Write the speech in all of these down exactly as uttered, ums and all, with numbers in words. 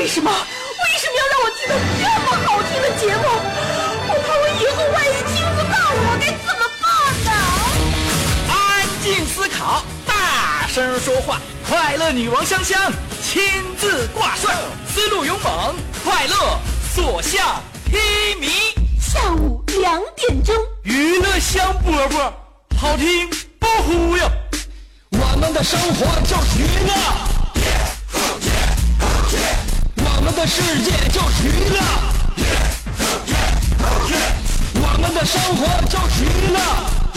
为什么？为什么要让我听到这么好听的节目？我怕我以后万一听不到，我该怎么办呢？ 安静思考，大声说话，快乐女王香香亲自挂帅，思路勇猛，快乐所向披靡。 下午两点钟， 娱乐香饽饽，好听不忽悠。我们的生活就是娱乐，我们的世界就是娱乐，我们的生活就是娱乐，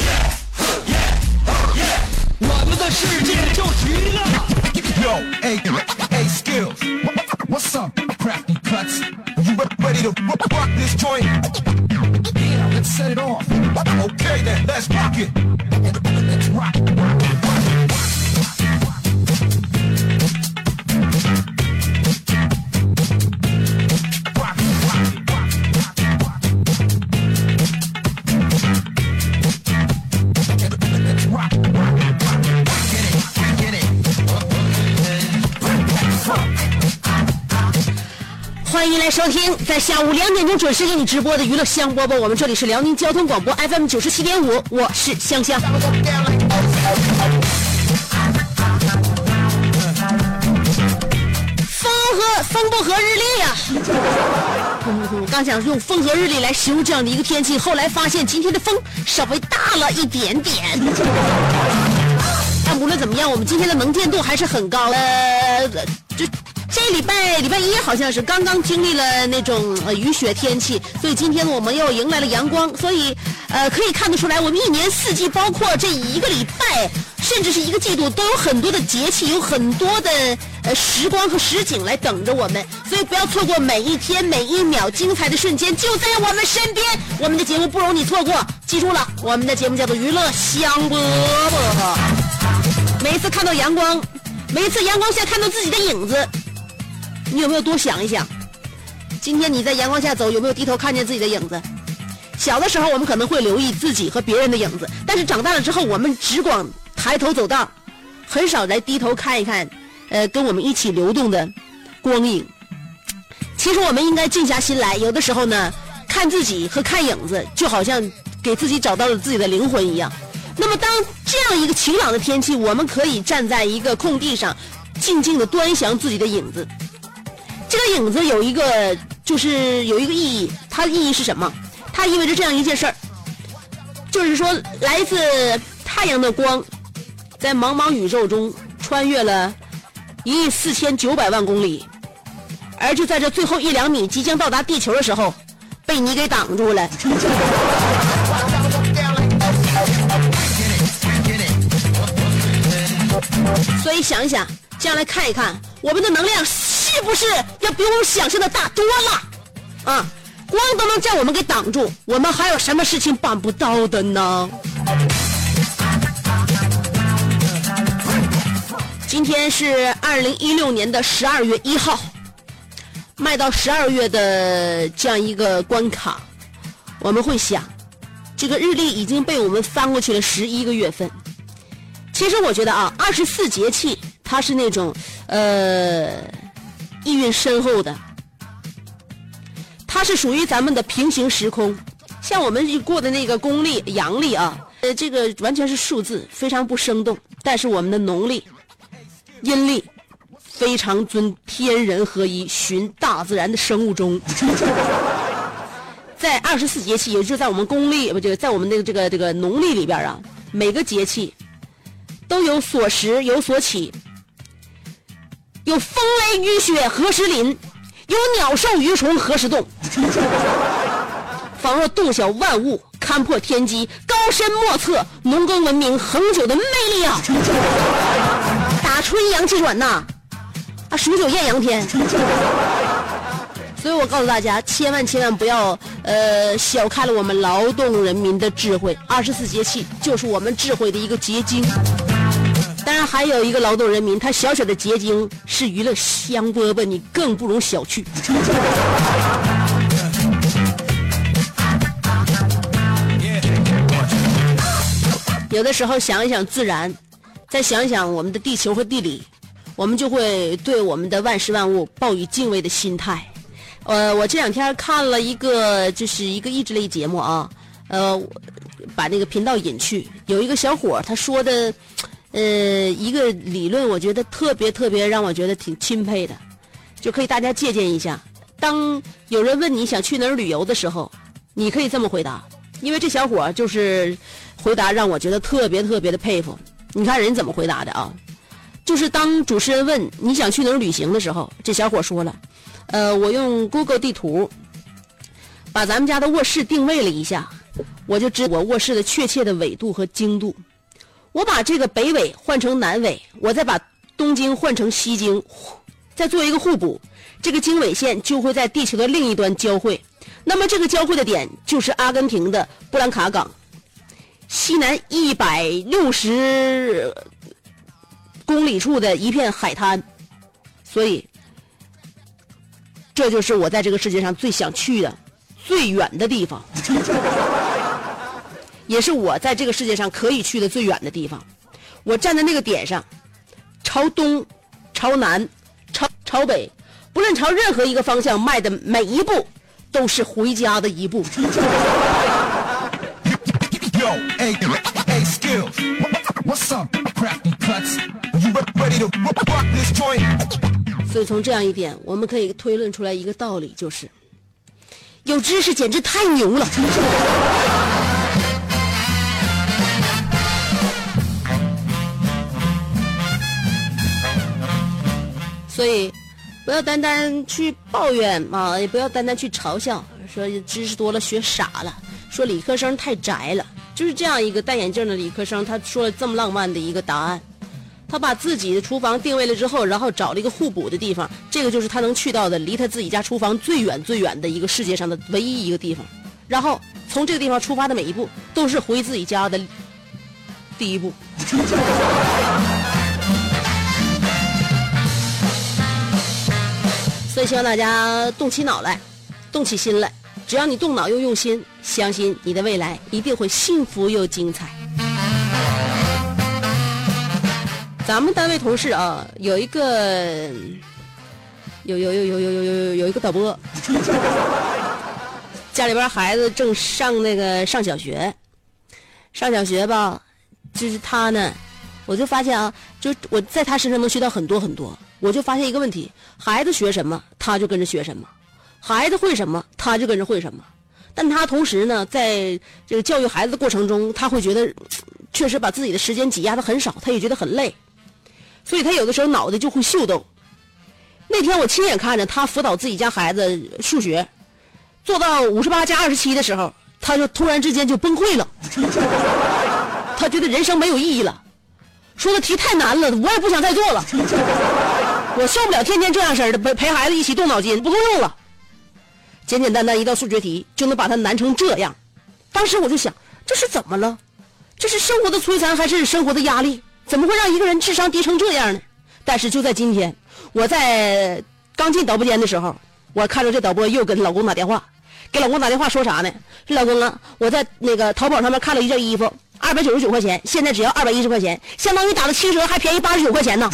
我们的世界就是娱乐。 Yo, hey, hey, skills. What's up, crafty cuts? You ready to rock this joint? Yeah, let's set it off. Okay then, let's rock it. Let's rock it. Rock it, rock it. 欢迎来收听在下午两点钟准时给你直播的娱乐香饽饽，我们这里是辽宁交通广播 F M 九十七点五，我是香香。风和风不合日丽呀、啊嗯，刚想用风和日丽来形容这样的一个天气，后来发现今天的风稍微大了一点点。但无论怎么样，我们今天的能见度还是很高。呃，就。这礼拜礼拜一好像是刚刚经历了那种呃雨雪天气，所以今天我们又迎来了阳光，所以呃可以看得出来，我们一年四季，包括这一个礼拜，甚至是一个季度，都有很多的节气，有很多的呃时光和实景来等着我们，所以不要错过每一天每一秒精彩的瞬间就在我们身边。我们的节目不容你错过，记住了，我们的节目叫做娱乐香饽饽。每一次看到阳光，每一次阳光下看到自己的影子，你有没有多想一想，今天你在阳光下走，有没有低头看见自己的影子？小的时候我们可能会留意自己和别人的影子，但是长大了之后，我们只管抬头走道，很少来低头看一看呃，跟我们一起流动的光影。其实我们应该静下心来，有的时候呢，看自己和看影子就好像给自己找到了自己的灵魂一样。那么当这样一个晴朗的天气，我们可以站在一个空地上，静静地端详自己的影子。这个影子有一个，就是有一个意义，它的意义是什么？它意味着这样一件事儿，就是说来自太阳的光，在茫茫宇宙中穿越了一亿四千九百万公里，而就在这最后一两米即将到达地球的时候，被你给挡住了。所以想一想，这样来看一看，我们的能量是不是要比我们想象的大多了？啊，光都能将我们给挡住，我们还有什么事情办不到的呢？今天是二零一六年的十二月一号，迈到十二月的这样一个关卡，我们会想，这个日历已经被我们翻过去了十一个月份。其实我觉得啊，二十四节气它是那种呃意蕴深厚的，它是属于咱们的平行时空。像我们过的那个公历阳历啊，呃这个完全是数字，非常不生动。但是我们的农历阴历非常尊天人合一，循大自然的生物钟。在二十四节气，也就是在我们公历不就在我们那个这个这个农历里边啊，每个节气都有所时有所起，有风雷雨雪何时临，有鸟兽鱼虫何时动。仿若洞晓万物，勘破天机，高深莫测，农耕文明恒久的魅力啊！打春阳气转呐，啊，数九艳阳天。所以我告诉大家，千万千万不要呃小看了我们劳动人民的智慧。二十四节气就是我们智慧的一个结晶。当然还有一个劳动人民，他小小的结晶是娱乐香饽饽，你更不容小觑。有的时候想一想自然，再想一想我们的地球和地理， 我们就会对我们的万事万物抱以敬畏的心态。呃，我这两天看了一个，就是一个益智类节目啊，呃，把那个频道引去，有一个小伙他说的，呃，一个理论，我觉得特别特别让我觉得挺钦佩的，就可以大家借鉴一下。当有人问你想去哪儿旅游的时候，你可以这么回答，因为这小伙就是回答让我觉得特别特别的佩服。你看人怎么回答的啊？就是当主持人问你想去哪儿旅行的时候，这小伙说了，呃，我用 Google 地图把咱们家的卧室定位了一下，我就知道我卧室的确切的纬度和经度。我把这个北纬换成南纬，我再把东经换成西经，再做一个互补，这个经纬线就会在地球的另一端交汇。那么这个交汇的点就是阿根廷的布兰卡港，西南一百六十公里处的一片海滩。所以这就是我在这个世界上最想去的最远的地方，也是我在这个世界上可以去的最远的地方。我站在那个点上，朝东、朝南、朝朝北，不论朝任何一个方向迈的每一步都是回家的一步。 Yo, hey, hey, skills. What's up, cracking cuts? You ready to rock this joint? 所以从这样一点，我们可以推论出来一个道理，就是有知识简直太牛了。所以不要单单去抱怨啊，也不要单单去嘲笑，说知识多了学傻了，说理科生太宅了。就是这样一个戴眼镜的理科生，他说了这么浪漫的一个答案。他把自己的厨房定位了之后，然后找了一个互补的地方，这个就是他能去到的离他自己家厨房最远最远的一个世界上的唯一一个地方。然后从这个地方出发的每一步都是回自己家的第一步。所以希望大家动起脑来，动起心来，只要你动脑又用心，相信你的未来一定会幸福又精彩。咱们单位同事啊，有一个有有有有有有有有一个导播，家里边孩子正上那个上小学，上小学吧，就是他呢，我就发现啊，就我在他身上能学到很多很多。我就发现一个问题，孩子学什么他就跟着学什么，孩子会什么他就跟着会什么。但他同时呢，在这个教育孩子的过程中，他会觉得确实把自己的时间挤压得很少，他也觉得很累，所以他有的时候脑袋就会秀逗。那天我亲眼看着他辅导自己家孩子数学做到五十八加二十七的时候，他就突然之间就崩溃了。他觉得人生没有意义了，说的题太难了，我也不想再做了，我受不了天天这样式的陪陪孩子一起动脑筋，不够用了。简简单单一道数学题就能把它难成这样，当时我就想，这是怎么了？这是生活的摧残还是生活的压力？怎么会让一个人智商低成这样呢？但是就在今天，我在刚进导播间的时候，我看着这导播又跟老公打电话，给老公打电话说啥呢？说老公啊，我在那个淘宝上面看了一件衣服，二百九十九块钱，现在只要二百一十块钱，相当于打了七折，还便宜八十九块钱呢。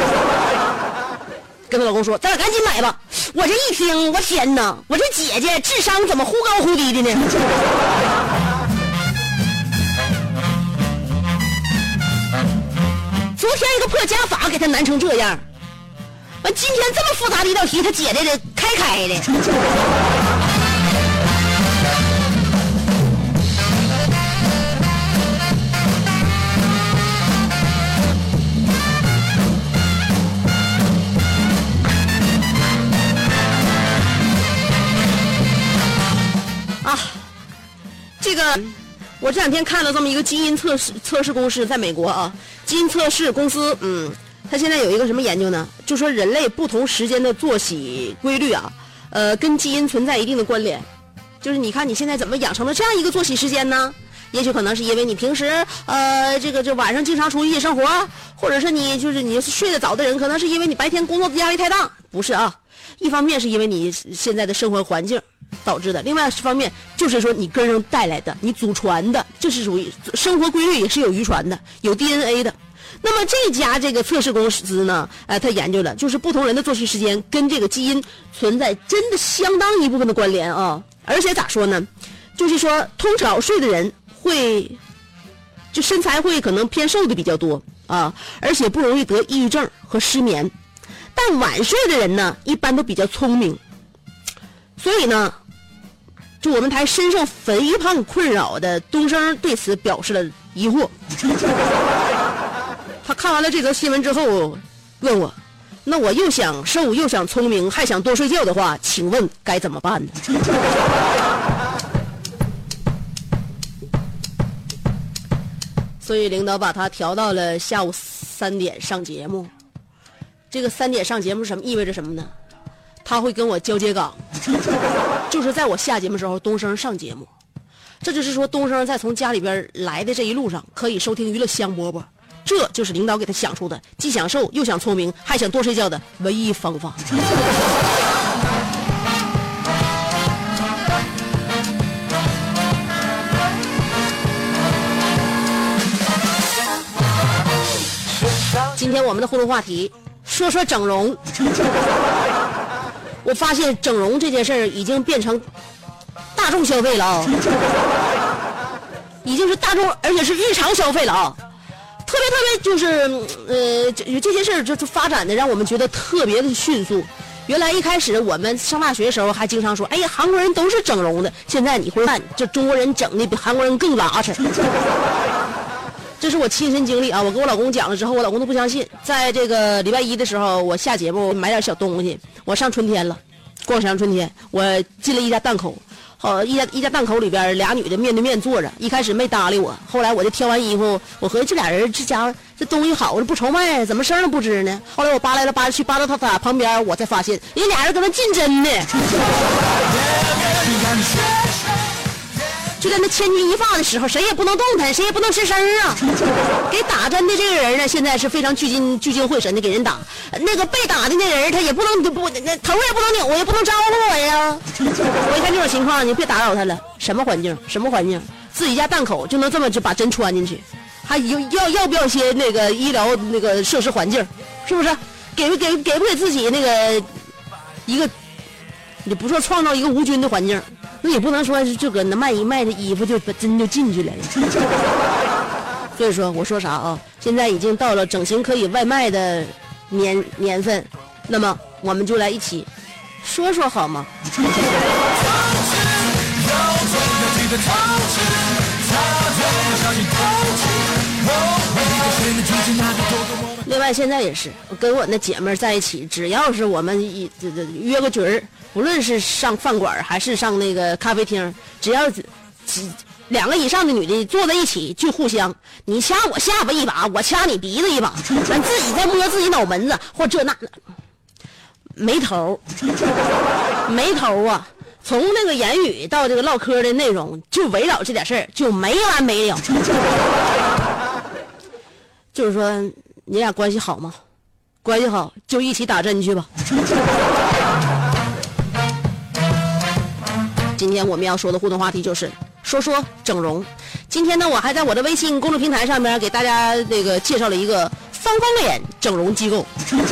跟她老公说，咱俩赶紧买吧。我这一听，我天哪，我这姐姐智商怎么忽高忽低的呢？昨天一个破加法给她难成这样，完今天这么复杂的一道题，她姐姐的开开的。啊，这个我这两天看了这么一个基因测试测试公司，在美国啊，基因测试公司，嗯，他现在有一个什么研究呢？就说人类不同时间的作息规律啊，呃，跟基因存在一定的关联。就是你看你现在怎么养成了这样一个作息时间呢？也许可能是因为你平时呃这个这晚上经常出去夜生活，或者是你就是你睡得早的人，可能是因为你白天工作的压力太大，不是啊？一方面是因为你现在的生活环境导致的，另外一方面就是说你根上带来的，你祖传的，这是属于生活规律，也是有遗传的，有 D N A 的。 那么这家这个测试公司呢，呃，他研究了，就是不同人的作息时间跟这个基因存在真的相当一部分的关联啊。而且咋说呢，就是说通早睡的人会，就身材会可能偏瘦的比较多啊，而且不容易得抑郁症和失眠。但晚睡的人呢，一般都比较聪明。所以呢，就我们台深受肥胖困扰的东升对此表示了疑惑。他看完了这则新闻之后问我，那我又想瘦又想聪明还想多睡觉的话，请问该怎么办呢？所以领导把他调到了下午三点上节目。这个三点上节目是什么意味着什么呢？他会跟我交接岗，就是在我下节目的时候东升上节目。这就是说东升在从家里边来的这一路上可以收听娱乐香饽饽，这就是领导给他想出的既想瘦又想聪明还想多睡觉的唯一方法。今天我们的互动话题说说整容。我发现整容这件事儿已经变成大众消费了啊，已经是大众而且是日常消费了啊。特别特别就是呃这这些事儿就发展的让我们觉得特别的迅速。原来一开始我们上大学的时候还经常说，哎呀，韩国人都是整容的，现在你会看这中国人整的比韩国人更拉扯。这是我亲身经历啊！我跟我老公讲了之后，我老公都不相信。在这个礼拜一的时候，我下节目买点小东西，我上春天了，逛上春天，我进了一家档口，好一家一家档口里边俩女的面对面坐着，一开始没搭理我，后来我就挑完衣服，我合计这俩人这家伙这东西好，不愁卖，怎么声都不吱呢？后来我扒来了扒去，扒到他俩旁边，我才发现人俩人搁那竞争呢。就在那千钧一发的时候，谁也不能动弹，谁也不能吱声啊！给打针的这个人呢，现在是非常聚精聚精会神的给人打。那个被打的那人，他也不能不那头也不能扭，我也不能招呼我呀。我一看这种情况，你别打扰他了。什么环境？什么环境？自己家档口就能这么就把针穿进去，还有要要不要些那个医疗那个设施环境？是不是？给不给给不给自己那个一个，你不说创造一个无菌的环境？那也不能说就搁那卖一卖的衣服就把针就进去了。所以说我说啥啊？现在已经到了整形可以外卖的年年份，那么我们就来一起说说好吗？另外现在也是，我跟我那姐妹在一起，只要是我们一这这约个局儿，无论是上饭馆还是上那个咖啡厅，只要几两个以上的女的坐在一起，就互相你掐我下巴一把，我掐你鼻子一把，咱自己在摸自己脑门子或这那的，没头没头啊！从那个言语到这个唠嗑的内容，就围绕这点事儿，就没完没了。就是说，你俩关系好吗？关系好就一起打针去吧。今天我们要说的互动话题就是说说整容。今天呢，我还在我的微信公众平台上面给大家那个介绍了一个方方脸整容机构。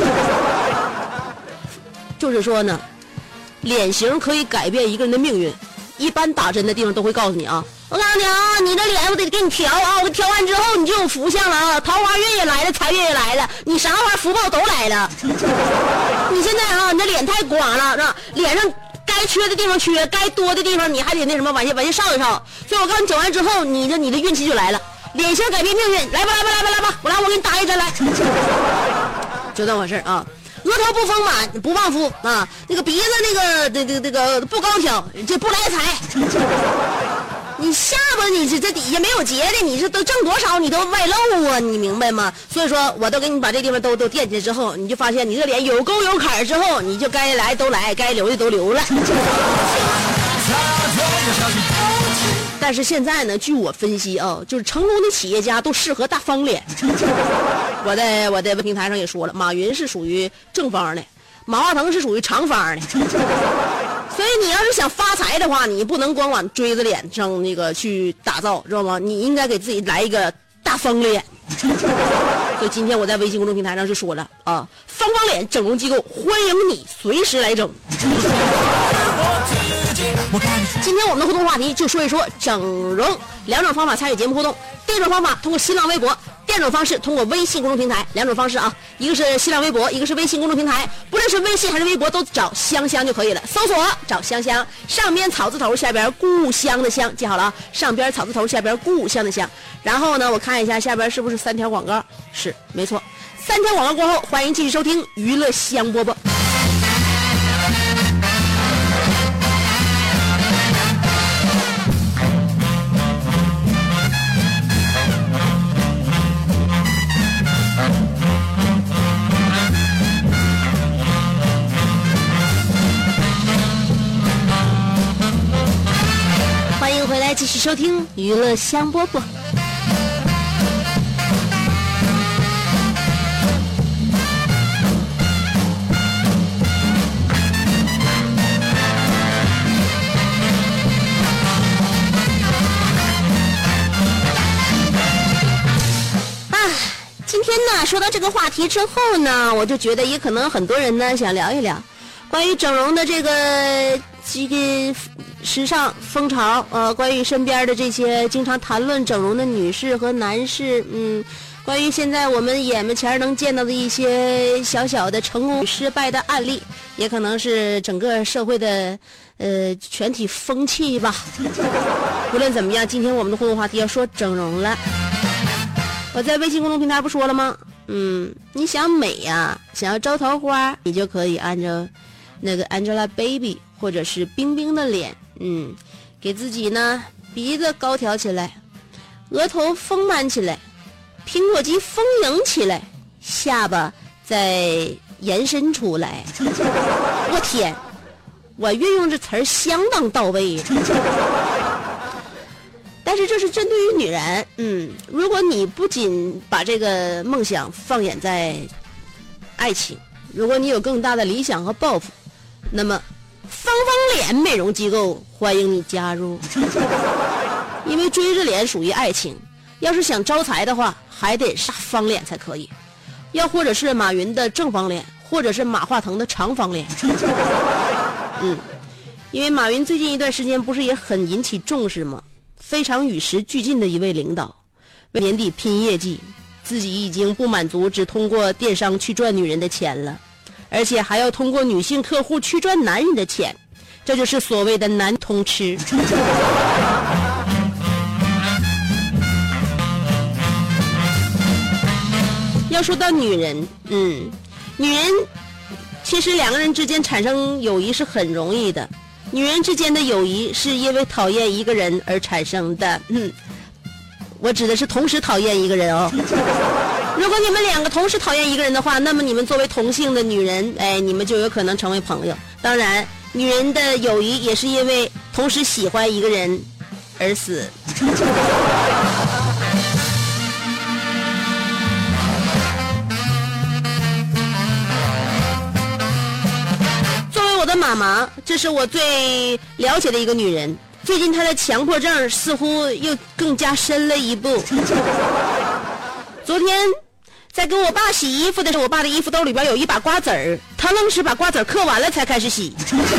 就是说呢，脸型可以改变一个人的命运。一般打针的地方都会告诉你啊，我告诉你啊，你的脸我得给你调啊，我调完之后你就有福相了啊，桃花运也来了，财运也来了，你啥玩意儿福报都来了。你现在啊，你的脸太光了，是吧？脸上该缺的地方缺，该多的地方你还得那什么往下往下上一上。所以我告诉你，整完之后，你的你的运气就来了，脸型改变命运，来吧来吧来吧来吧，我来我给你打一针来，就这么回事啊。额头不丰满不旺夫啊，那个鼻子那个这这这个不高挑，这不来财。你下巴你这这底下没有结的，你这都挣多少你都外露啊，你明白吗？所以说我都给你把这地方都都垫起来之后，你就发现你这脸有沟有坎之后，你就该来都来，该留的都留了。但是现在呢，据我分析啊，就是成功的企业家都适合大方脸。我在我在平台上也说了，马云是属于正方的，马化腾是属于长方的。所以你要是想发财的话，你不能光往锥子脸上那个去打造，知道吗？你应该给自己来一个大大方脸。所以今天我在微信公众平台上就说了啊，方方脸整容机构欢迎你随时来整。今天我们的互动话题就说一说整容，两种方法参与节目互动。第一种方法通过新浪微博，第二种方式通过微信公众平台，两种方式啊，一个是新浪微博，一个是微信公众平台。不论是微信还是微博，都找香香就可以了，搜索找香香，上边草字头，下边故乡的乡，记好了啊，上边草字头，下边故乡的乡。然后呢，我看一下下边是不是三条广告，是没错，三条广告过后，欢迎继续收听娱乐香饽饽。欢迎回来，继续收听娱乐香饽饽。啊，今天呢，说到这个话题之后呢，我就觉得也可能很多人呢想聊一聊关于整容的这个这个时尚风潮，呃，关于身边的这些经常谈论整容的女士和男士，嗯，关于现在我们眼门前能见到的一些小小的成功与失败的案例，也可能是整个社会的呃全体风气吧。无论怎么样，今天我们的互动话题要说整容了。我在微信公众平台不说了吗？嗯，你想美呀、啊，想要招桃花，你就可以按照那个 Angelababy 或者是冰冰的脸，嗯，给自己呢鼻子高挑起来，额头丰满起来，苹果肌丰盈起来，下巴再延伸出来。我天，我运用这词儿相当到位。但是这是针对于女人，嗯，如果你不仅把这个梦想放眼在爱情，如果你有更大的理想和抱负，那么方方脸美容机构欢迎你加入。因为锥子脸属于爱情，要是想招财的话还得是方脸才可以，要或者是马云的正方脸，或者是马化腾的长方脸。嗯，因为马云最近一段时间不是也很引起重视吗？非常与时俱进的一位领导，为年底拼业绩，自己已经不满足只通过电商去赚女人的钱了，而且还要通过女性客户去赚男人的钱，这就是所谓的男通吃。要说到女人，嗯，女人其实两个人之间产生友谊是很容易的，女人之间的友谊是因为讨厌一个人而产生的，嗯，我指的是同时讨厌一个人哦。如果你们两个同时讨厌一个人的话，那么你们作为同性的女人，哎，你们就有可能成为朋友。当然，女人的友谊也是因为同时喜欢一个人而死。我的妈妈，这是我最了解的一个女人。最近她的强迫症似乎又更加深了一步。昨天在给我爸洗衣服的时候，我爸的衣服兜里边有一把瓜子儿，他愣是把瓜子儿嗑完了才开始洗。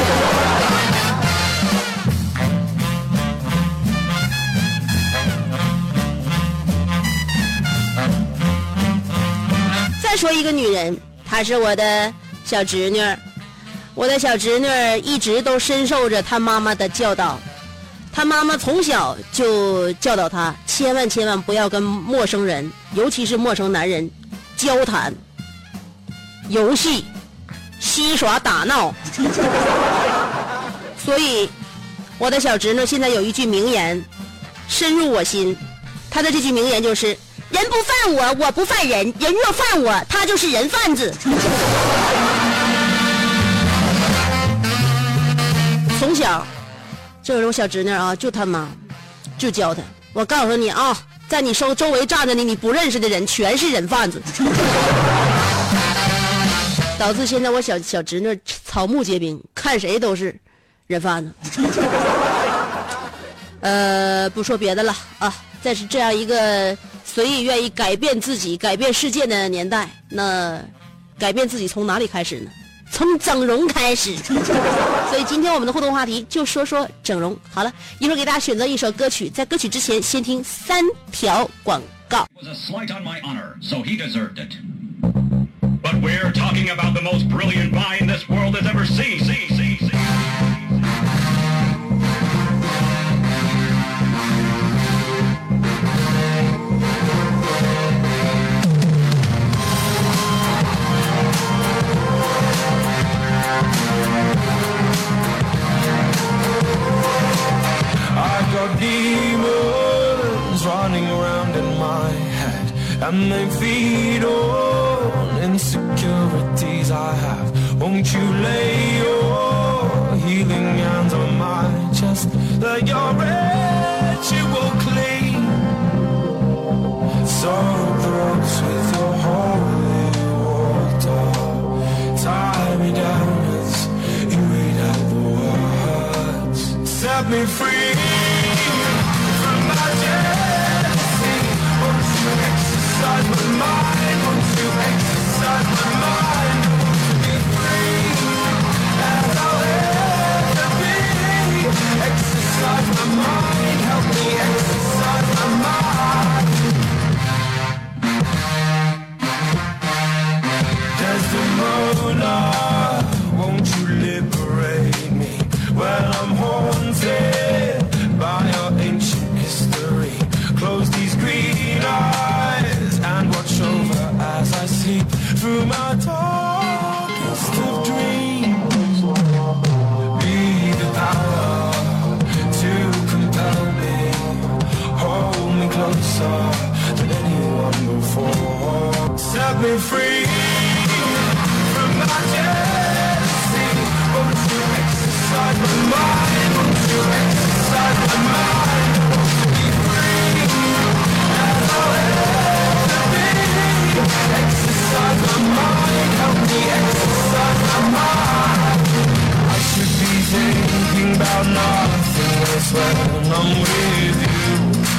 再说一个女人，她是我的小侄女。我的小侄女一直都深受着她妈妈的教导，她妈妈从小就教导她千万千万不要跟陌生人，尤其是陌生男人交谈、游戏、嬉耍打闹。所以我的小侄女现在有一句名言深入我心，她的这句名言就是人不犯我，我不犯人，人若犯我，他就是人贩子。从小，这是我小侄女啊，就他妈就教他。我告诉你啊，在你周周围站着你你不认识的人，全是人贩子。导致现在我小小侄女草木皆兵，看谁都是人贩子。呃，不说别的了啊，在是这样一个随意愿意改变自己、改变世界的年代，那改变自己从哪里开始呢？从整容开始。所以今天我们的互动话题就说说整容。好了，一会儿给大家选择一首歌曲，在歌曲之前先听三条广告。 But we're talking about the most brilliant mind this world has ever seen. See, see, see. I've got demons running around in my head, and they feed on insecurities I have. Won't you lay your healing hands on my chest? Let your ritual clean sorrow throats with your holy water. Tie me down as you read out the words. Set me free from my jealousy. Won't you exercise my mind? Won't you exercise my mind? I want to be free as I'll ever be. Exercise my mind, help me exercise my mind. Desdemona, won't you liberate me when I'm haunted by your ancient history? Close these green eyes and watch over as I sleep through my darkest of dreams. Be the power to compel me, hold me closer than anyone before. Set me free from my jealousy. Won't you exercise my mind? Won't you exercise my mind? I want to be free as I'll ever be. Exercise my mind, help me exercise my mind. I should be thinking about nothing else when I'm with you,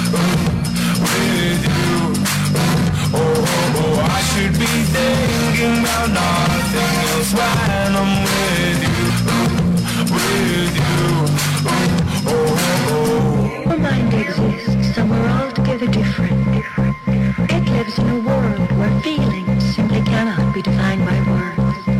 with you. Oh, oh, oh, I should be thinking about nothing else when I'm with you, with you. Oh, oh, oh. Your mind exists somewhere altogether different. It lives in a world where feelings simply cannot be defined by words.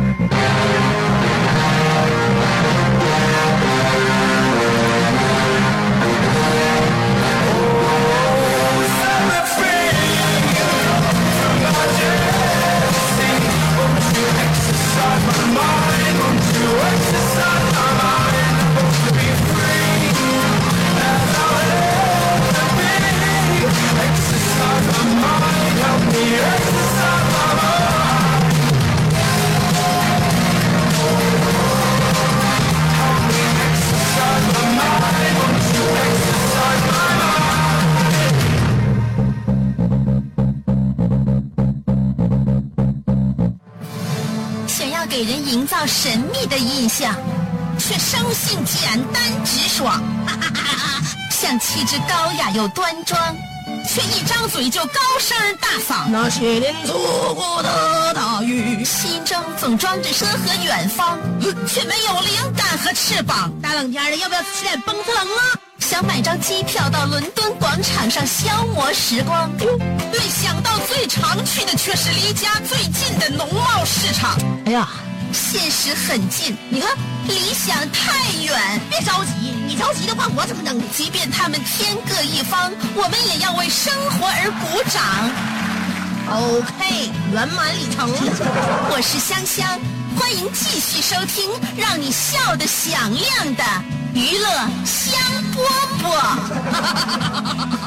给人营造神秘的印象，却生性简单直爽，像气质高雅又端庄，却一张嘴就高声大嗓。那些年错过的大雨，心中总装着诗和远方，却没有灵感和翅膀。大冷天的，要不要吃点蹦特冷啊？想买张机票到伦敦广场上消磨时光，没想到最常去的却是离家最近的农贸市场。哎呀，现实很近，你看理想太远。别着急，你着急的话我怎么能？即便他们天各一方，我们也要为生活而鼓掌。OK， 圆满礼成。我是香香，欢迎继续收听让你笑得响亮的娱乐香饽饽。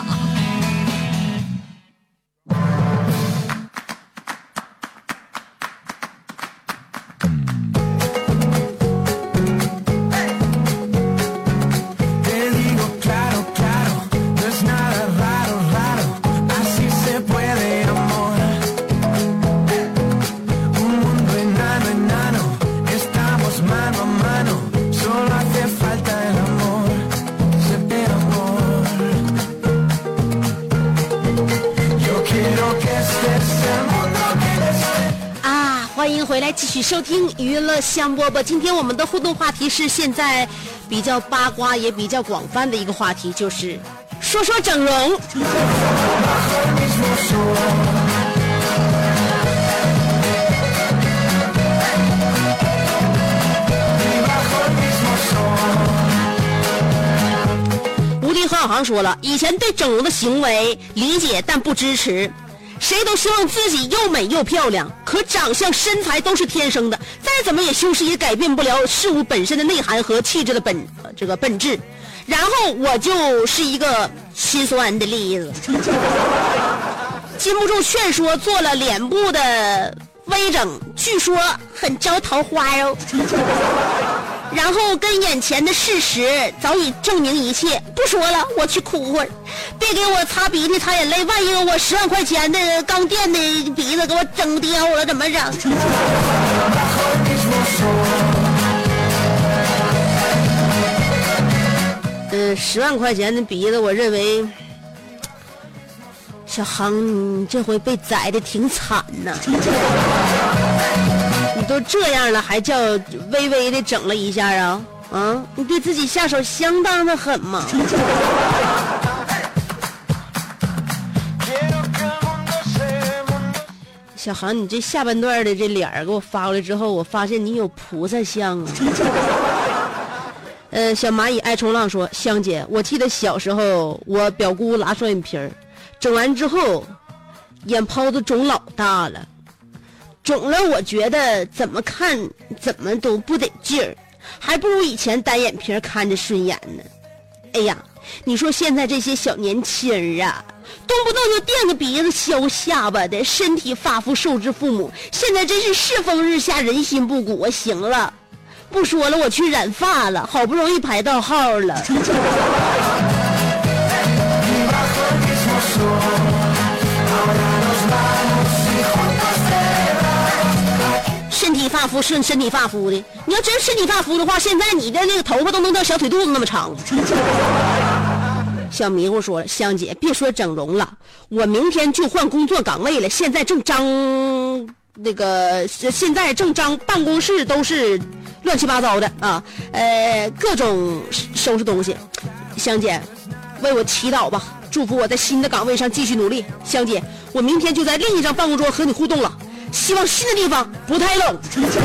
迎回来继续收听娱乐香饽饽。今天我们的互动话题是现在比较八卦也比较广泛的一个话题，就是说说整容。无敌何小航说了，以前对整容的行为理解但不支持，谁都希望自己又美又漂亮，可长相身材都是天生的，再怎么也修饰也改变不了事物本身的内涵和气质的本、呃、这个本质。然后我就是一个心酸的例子，禁不住劝说做了脸部的微整，据说很招桃花哦。然后跟眼前的事实早已证明一切，不说了，我去哭会儿，别给我擦鼻涕擦眼泪，万一我十万块钱的钢垫的鼻子给我整掉了怎么整？呃，十万块钱的鼻子，我认为小航你这回被宰的挺惨呐。你都这样了还叫微微的整了一下啊啊！你对自己下手相当的狠嘛。小航你这下半段的这脸儿给我发过来之后，我发现你有菩萨相啊。呃，小蚂蚁爱冲浪说，香姐，我记得小时候我表姑拉双眼皮儿，整完之后眼泡子肿老大了，肿了我觉得怎么看怎么都不得劲儿，还不如以前单眼皮看着顺眼呢。哎呀，你说现在这些小年轻儿啊，动不动就垫个鼻子削下巴的，身体发肤受之父母，现在真是世风日下人心不古。行了，不说了，我去染发了，好不容易排到号了。身体发肤顺身体发肤的，你要真身体发肤的话，现在你的那个头发都能到小腿肚子那么长。小迷糊说了，香姐别说整容了，我明天就换工作岗位了，现在正张那个现在正张办公室都是乱七八糟的啊，呃各种收拾东西。香姐为我祈祷吧，祝福我在新的岗位上继续努力。香姐，我明天就在另一张办公桌和你互动了，希望新的地方不太冷。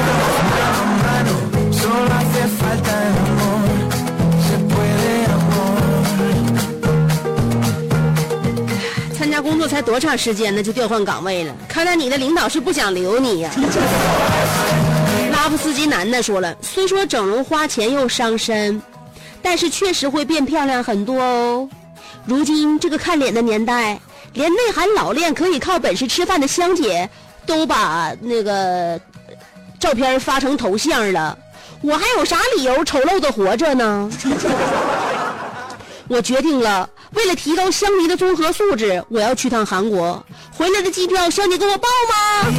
参加工作才多长时间呢，就调换岗位了？看来你的领导是不想留你呀、啊。拉夫斯基男的说了，虽说整容花钱又伤身，但是确实会变漂亮很多哦。如今这个看脸的年代，连内涵老练可以靠本事吃饭的香姐都把那个照片发成头像了，我还有啥理由丑陋的活着呢？我决定了，为了提高香迷的综合素质，我要去趟韩国，回来的机票香姐给我报吗？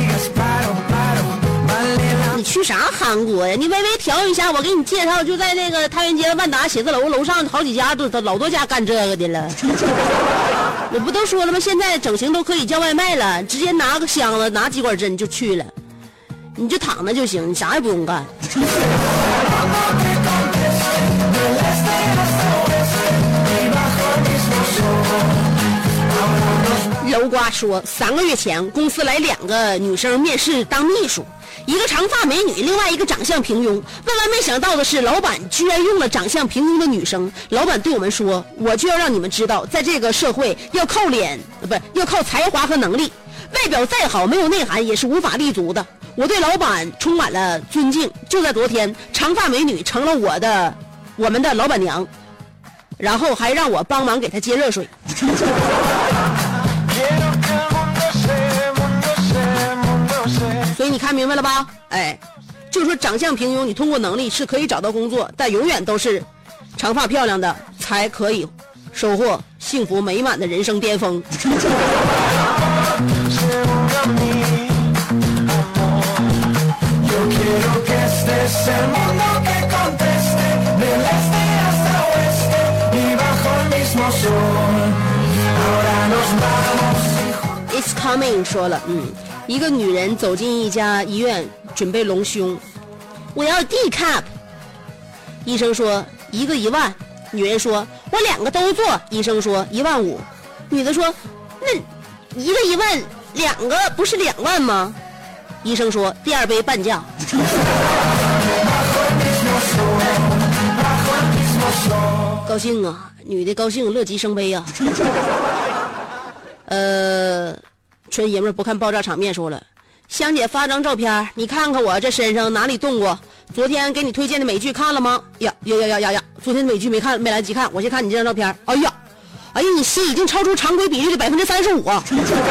你去啥韩国呀？你微微调一下，我给你介绍，就在那个太原街万达写字楼楼上好几家，都老多家干这个的了。我不都说了吗？现在整形都可以叫外卖了，直接拿个箱子拿几管针就去了，你就躺着就行，你啥也不用干。楼瓜说，三个月前公司来两个女生面试当秘书，一个长发美女，另外一个长相平庸。万万没想到的是，老板居然用了长相平庸的女生。老板对我们说，我就要让你们知道，在这个社会要靠脸，不是要靠才华和能力，外表再好没有内涵也是无法立足的。我对老板充满了尊敬。就在昨天，长发美女成了我的我们的老板娘，然后还让我帮忙给她接热水。所以你看明白了吧？哎，就是说长相平庸，你通过能力是可以找到工作，但永远都是长发漂亮的才可以收获幸福美满的人生巅峰。It's coming 说了，嗯，一个女人走进一家医院， 准备隆胸。我要 D cup。医生说一个一万。女人说我两个都做。医生说一万五。女的说那一个一万，两个不是两万吗？医生说第二杯半价。高兴啊，女的高兴，乐极生悲啊。呃，纯爷们不看爆炸场面说了，香姐发张照片，你看看我这身上哪里动过？昨天给你推荐的美剧看了吗？呀呀呀呀呀呀！昨天的美剧没看，没来得及看，我先看你这张照片。哎呀，哎呀，你心已经超出常规比例的百分之三十五啊！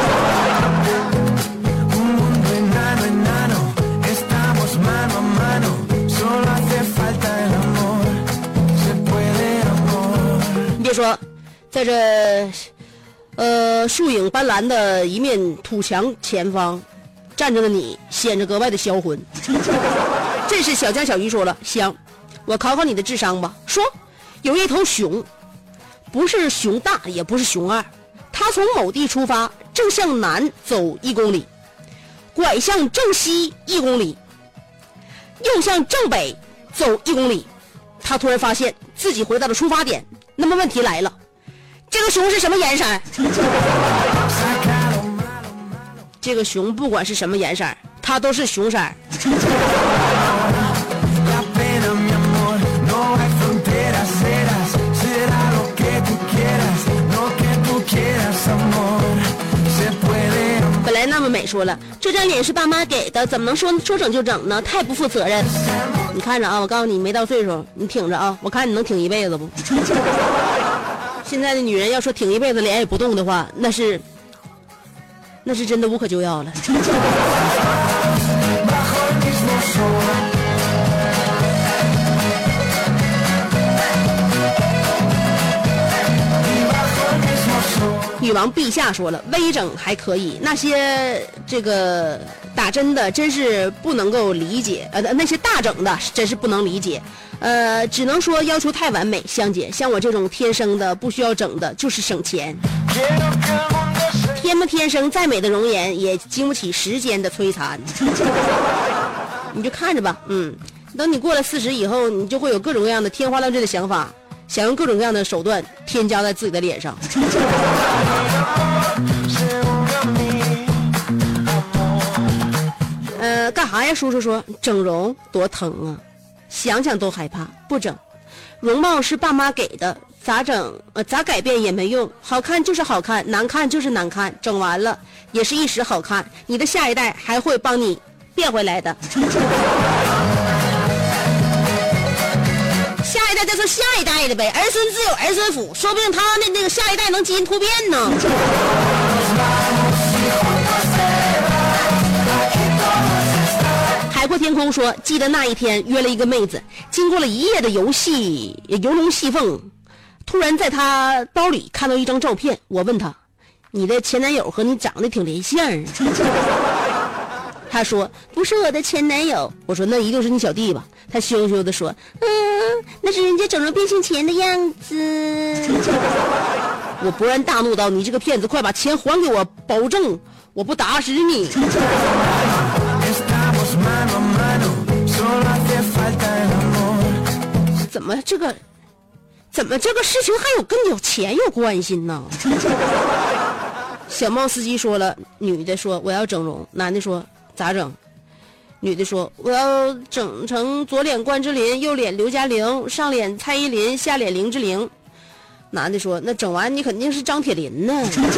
你别说，在这呃树影斑斓的一面土墙前方，站着的你显着格外的销魂。这是小江小鱼说了，香，我考考你的智商吧。说有一头熊，不是熊大也不是熊二，它从某地出发，正向南走一公里，拐向正西一公里，又向正北走一公里，他突然发现自己回到了出发点。那么问题来了，这个熊是什么颜色？这个熊不管是什么颜色，它都是熊色。本来那么美说了，这张脸是爸妈给的，怎么能说说整就整呢？太不负责任。你看着啊，我告诉你，没到岁数你挺着啊，我看你能挺一辈子不？现在的女人要说挺一辈子脸也不动的话，那是那是真的无可救药了。女王陛下说了，微整还可以，那些这个打针的真是不能够理解，呃，那些大整的真是不能理解，呃，只能说要求太完美。香姐，像我这种天生的不需要整的，就是省钱。天不天生，再美的容颜也经不起时间的摧残。你就看着吧，嗯，等你过了四十以后，你就会有各种各样的天花乱坠的想法，想用各种各样的手段添加在自己的脸上。呃，干啥呀？叔叔说整容多疼啊，想想都害怕，不整。容貌是爸妈给的，咋整？呃，咋改变也没用，好看就是好看，难看就是难看，整完了也是一时好看，你的下一代还会帮你变回来的。下一代再说下一代的呗，儿孙自有儿孙福，说不定他那那个下一代能基因突变呢。海阔天空说，记得那一天约了一个妹子，经过了一夜的游戏游龙戏凤，突然在她包里看到一张照片，我问她，你的前男友和你长得挺连线啊。她说不是我的前男友。我说那一定是你小弟吧。她羞羞地说，嗯，那是人家整容变性前的样子。我勃然大怒道，你这个骗子，快把钱还给我，保证我不打死你。怎么这个怎么这个事情还有跟有钱有关系呢？小猫司机说了，女的说我要整容，男的说咋整？女的说我要整成左脸关之琳，右脸刘嘉玲，上脸蔡依林，下脸林志玲。男的说那整完你肯定是张铁林呢。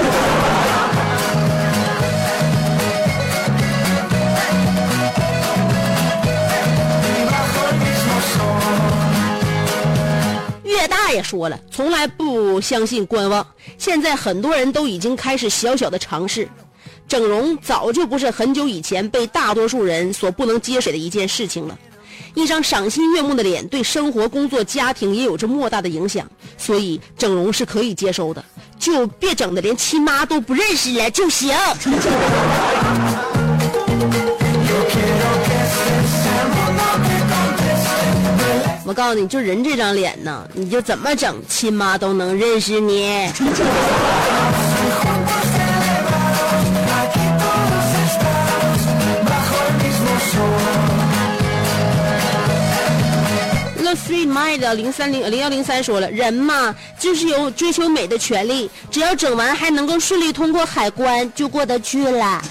岳大爷说了，从来不相信观望，现在很多人都已经开始小小的尝试。整容早就不是很久以前被大多数人所不能接受的一件事情了。一张赏心悦目的脸对生活、工作、家庭也有着莫大的影响，所以整容是可以接受的，就别整的连亲妈都不认识了就行。我告诉你，就人这张脸呢，你就怎么整，亲妈都能认识你。 Sweet Mind 零三零零幺零三说了，人嘛就是有追求美的权利，只要整完还能够顺利通过海关，就过得去了。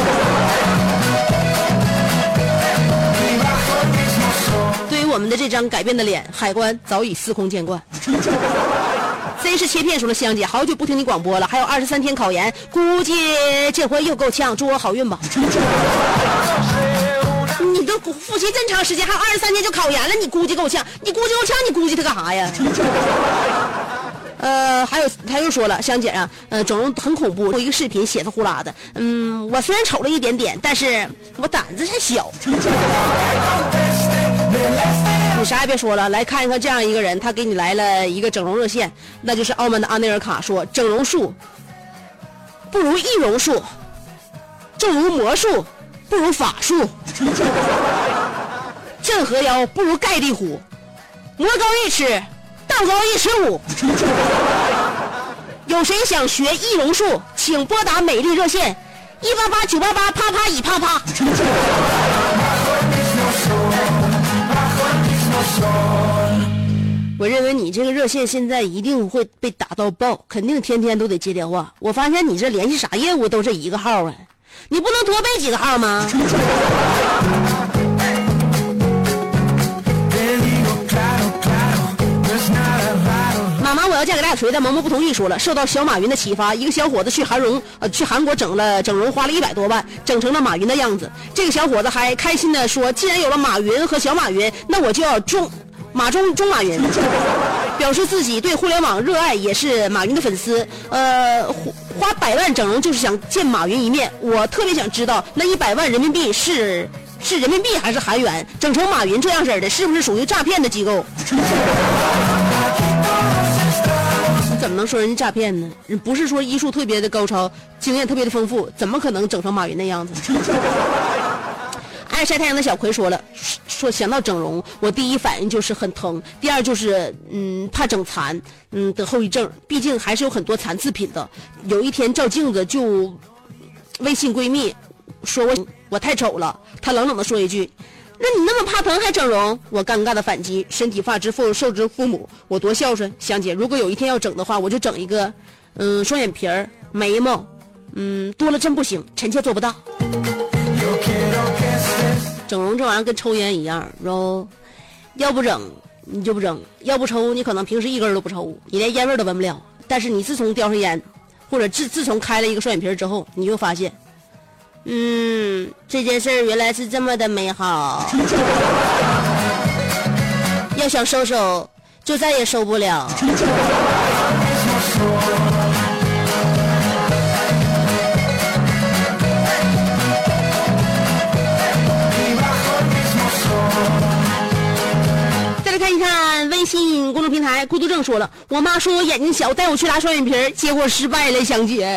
对于我们的这张改变的脸，海关早已司空见惯。C 是切片说了，香姐好久不听你广播了，还有二十三天考研，估计这回又够呛，祝我好运吧。你都复习这么长时间，还有二十三天就考研了，你估计够呛？你估计够呛，你估计他干啥呀？呃，还有他又说了，香姐啊，呃，整容很恐怖，一个视频血色呼啦的，嗯，我虽然丑了一点点，但是我胆子太小。你啥也别说了，来看一看这样一个人，他给你来了一个整容热线，那就是澳门的阿内尔卡说，整容术不如易容术，正如魔术不如法术，镇河妖不如盖地虎，魔高一尺道高一尺五。有谁想学易容术，请拨打美丽热线一八八九八八啪啪已啪啪。我认为你这个热线现在一定会被打到爆，肯定天天都得接电话。我发现你这联系啥业务都是一个号啊，你不能多备几个号吗？妈妈，我要嫁给大锤的，萌萌不同意说了，受到小马云的启发，一个小伙子去韩容呃去韩国整了整容，花了一百多万，整成了马云的样子。这个小伙子还开心的说，既然有了马云和小马云，那我就要中马中中马云，表示自己对互联网热爱，也是马云的粉丝。呃，花百万整容就是想见马云一面。我特别想知道，那一百万人民币是是人民币还是韩元？整成马云这样式的，是不是属于诈骗的机构？你怎么能说人家诈骗呢？不是说医术特别的高超，经验特别的丰富，怎么可能整成马云的样子？爱晒太阳的小葵说了，说想到整容，我第一反应就是很疼，第二就是嗯怕整残，嗯得后遗症，毕竟还是有很多残次品的。有一天照镜子就微信闺蜜说我我太丑了，她冷冷的说一句，那你那么怕疼还整容？我尴尬的反击，身体发之父受之父母，我多孝顺。香姐，如果有一天要整的话，我就整一个嗯双眼皮儿眉毛，嗯多了真不行，臣妾做不到。整容这玩意儿跟抽烟一样，然后要不整你就不整，要不抽你可能平时一根都不抽，你连烟味都闻不了。但是你自从叼上烟，或者自自从开了一个双眼皮之后，你就发现，嗯，这件事儿原来是这么的美好。要想收手，就再也收不了。看一看微信公众平台，孤独症说了，我妈说我眼睛小，带我去拉双眼皮，结果失败了，香姐。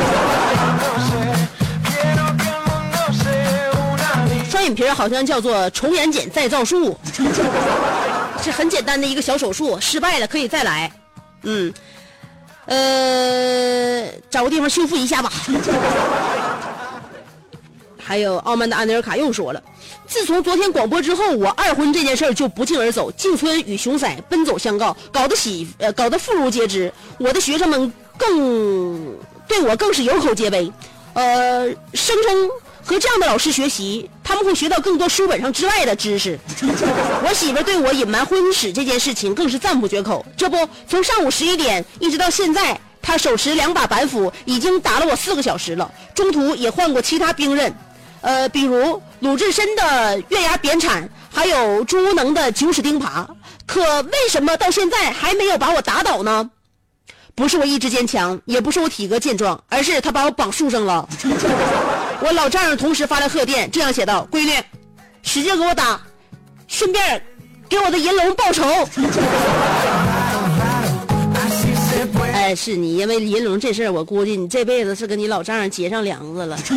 双眼皮好像叫做重眼睑再造术，是很简单的一个小手术，失败了可以再来。嗯，呃，找个地方修复一下吧。还有傲慢的安德尔卡又说了，自从昨天广播之后，我二婚这件事儿就不胫而走，进村与熊仔奔走相告，搞得喜呃搞得妇孺皆知，我的学生们更对我更是有口皆碑，呃，声称和这样的老师学习，他们会学到更多书本上之外的知识。我媳妇对我隐瞒婚史这件事情更是赞不绝口，这不从上午十一点一直到现在，他手持两把板斧已经打了我四个小时了，中途也换过其他兵刃。呃，比如鲁智深的月牙扁铲，还有朱无能的九齿钉耙，可为什么到现在还没有把我打倒呢？不是我意志坚强，也不是我体格健壮，而是他把我绑树上了。我老丈人同时发来贺电，这样写道：闺女，使劲给我打，顺便给我的银龙报仇。哎，是你因为银龙这事儿，我估计你这辈子是跟你老丈人结上梁子了。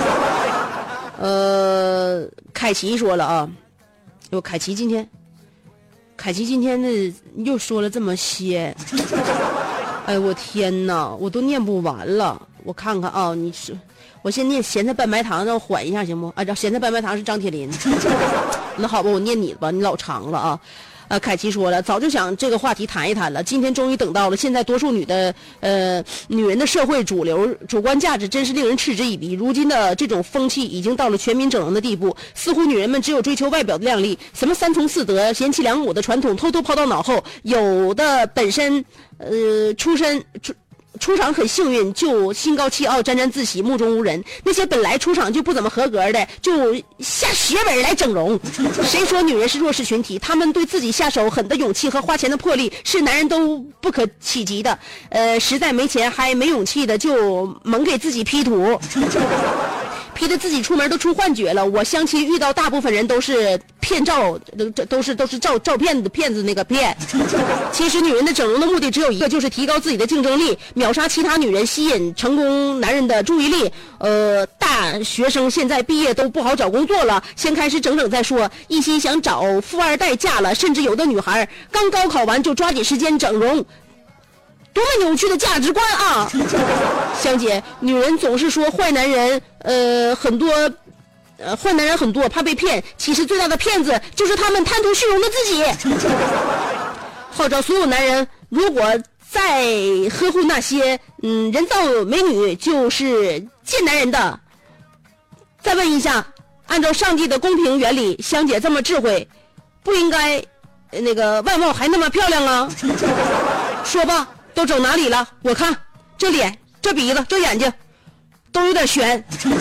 呃，凯奇说了啊，哟，凯奇今天，凯奇今天的又说了这么些，哎，我天哪，我都念不完了。我看看啊，你是，我先念咸菜拌白糖，让我缓一下行不？啊，咸菜拌白糖是张铁林，那好吧，我念你吧，你老长了啊。 呃，凯奇说了，早就想这个话题谈一谈了，今天终于等到了。现在多数女的呃女人的社会主流主观价值真是令人嗤之以鼻。如今的这种风气已经到了全民整容的地步，似乎女人们只有追求外表的靓丽，什么三从四德、贤妻良母的传统偷偷抛到脑后。有的本身呃出身出。出场很幸运，就心高气傲、沾沾自喜、目中无人；那些本来出场就不怎么合格的，就下血本来整容。谁说女人是弱势群体？她们对自己下手狠的勇气和花钱的魄力，是男人都不可企及的。呃，实在没钱还没勇气的，就猛给自己 P 图。P 的自己出门都出幻觉了。我相亲遇到大部分人都是骗照，都都是都是照照片的骗子那个骗。其实女人的整容的目的只有一个，就是提高自己的竞争力，秒杀其他女人，吸引成功男人的注意力。呃，大学生现在毕业都不好找工作了，先开始整整再说，一心想找富二代嫁了，甚至有的女孩刚高考完就抓紧时间整容。多么扭曲的价值观啊！香姐，女人总是说坏男人，呃，很多，呃，坏男人很多，怕被骗。其实最大的骗子就是他们贪图虚荣的自己。号召所有男人，如果再呵护那些嗯人造美女，就是贱男人的。再问一下，按照上帝的公平原理，香姐这么智慧，不应该那个外貌还那么漂亮啊？说吧。都整哪里了？我看这脸、这鼻子、这眼睛都有点悬。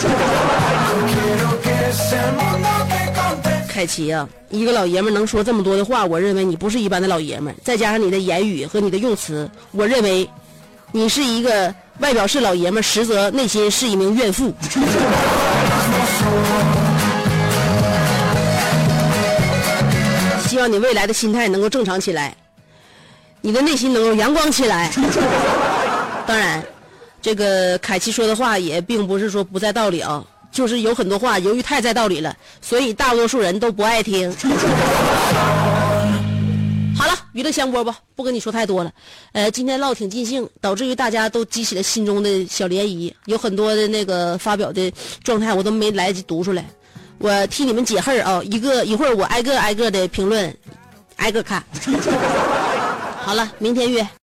凯奇啊，一个老爷们能说这么多的话，我认为你不是一般的老爷们。再加上你的言语和你的用词，我认为你是一个外表是老爷们，实则内心是一名怨妇。希望你未来的心态能够正常起来。你的内心能够阳光起来。当然这个凯奇说的话也并不是说不在道理啊，就是有很多话由于太在道理了，所以大多数人都不爱听。好了，娱乐香饽吧，不跟你说太多了。呃，今天唠挺尽兴，导致于大家都激起了心中的小涟漪，有很多的那个发表的状态我都没来得及读出来，我替你们解恨啊，一个一会儿我挨个挨个的评论挨个看。好了，明天约。